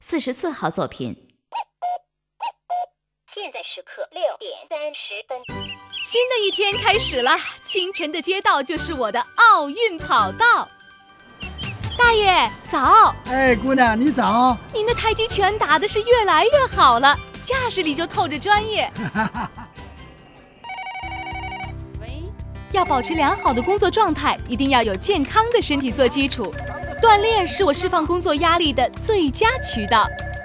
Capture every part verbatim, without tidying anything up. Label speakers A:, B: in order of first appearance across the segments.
A: 四十四号作品。
B: 现在时刻六点三十分。
C: 新的一天开始了，清晨的街道就是我的奥运跑道。大爷早。
D: 哎，姑娘你早。
C: 您的太极拳打的是越来越好了，架势里就透着专业。要保持良好的工作状态，一定要有健康的身体做基础。锻炼是我释放工作压力的最佳渠道。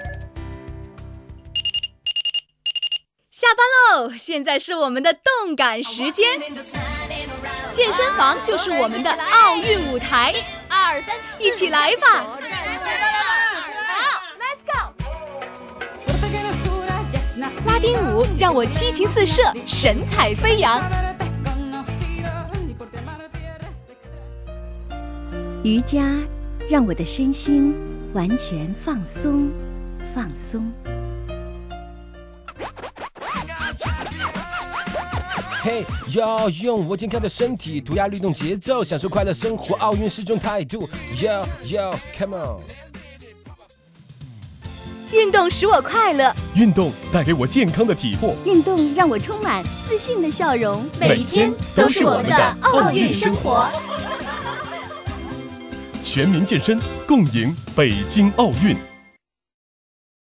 C: 下班喽，现在是我们的动感时间。健身房就是我们的奥运舞台，一二三，一起来吧！好 ，Let's go！ 拉丁舞让我激情四射，神采飞扬。
A: 瑜伽让我的身心完全放松，放松。
E: 嘿，要用我健康的身体，涂鸦律动节奏，享受快乐生活。奥运是种态度。Yo yo come on。
C: 运动使我快乐，
F: 运动带给我健康的体魄，
A: 运动让我充满自信的笑容。
C: 每一天都是我们的奥运生活。
F: 全民健身，共赢北京奥运。